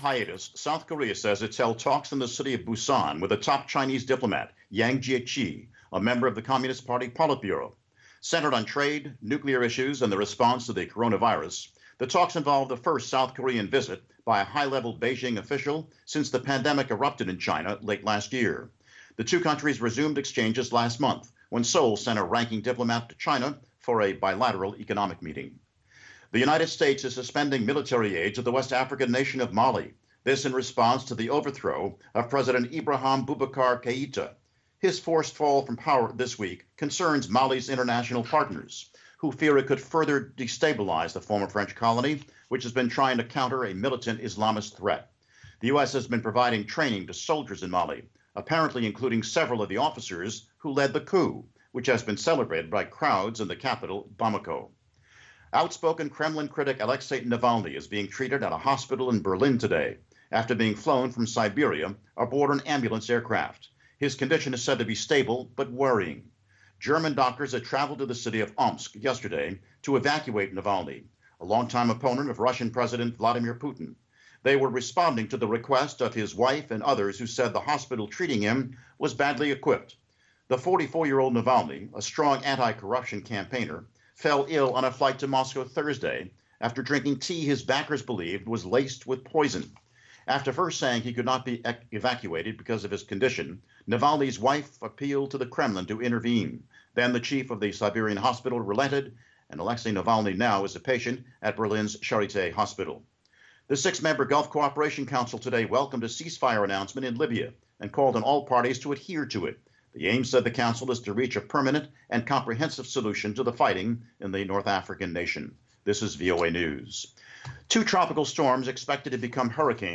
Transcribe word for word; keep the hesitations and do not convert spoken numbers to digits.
hiatus, South Korea says it's held talks in the city of Busan with a top Chinese diplomat, Yang Jiechi, a member of the Communist Party Politburo. Centered on trade, nuclear issues, and the response to the coronavirus, the talks involve the first South Korean visit by a high-level Beijing official since the pandemic erupted in China late last year. The two countries resumed exchanges last month when Seoul sent a ranking diplomat to China for a bilateral economic meeting. The United States is suspending military aid to the West African nation of Mali, this in response to the overthrow of President Ibrahim Boubacar Keïta. His forced fall from power this week concerns Mali's international partners, who fear it could further destabilize the former French colony, which has been trying to counter a militant Islamist threat. The U S has been providing training to soldiers in Mali, apparently including several of the officers who led the coup, which has been celebrated by crowds in the capital, Bamako. Outspoken Kremlin critic Alexei Navalny is being treated at a hospital in Berlin today after being flown from Siberia aboard an ambulance aircraft. His condition is said to be stable but worrying. German doctors had traveled to the city of Omsk yesterday to evacuate Navalny, a longtime opponent of Russian President Vladimir Putin. They were responding to the request of his wife and others who said the hospital treating him was badly equipped. The forty-four-year-old Navalny, a strong anti-corruption campaigner, fell ill on a flight to Moscow Thursday after drinking tea his backers believed was laced with poison. After first saying he could not be ec- evacuated because of his condition, Navalny's wife appealed to the Kremlin to intervene. Then the chief of the Siberian hospital relented, and Alexei Navalny now is a patient at Berlin's Charité Hospital. The six-member Gulf Cooperation Council today welcomed a ceasefire announcement in Libya and called on all parties to adhere to it. The aim, said the council, is to reach a permanent and comprehensive solution to the fighting in the North African nation. This is V O A News. Two tropical storms expected to become hurricanes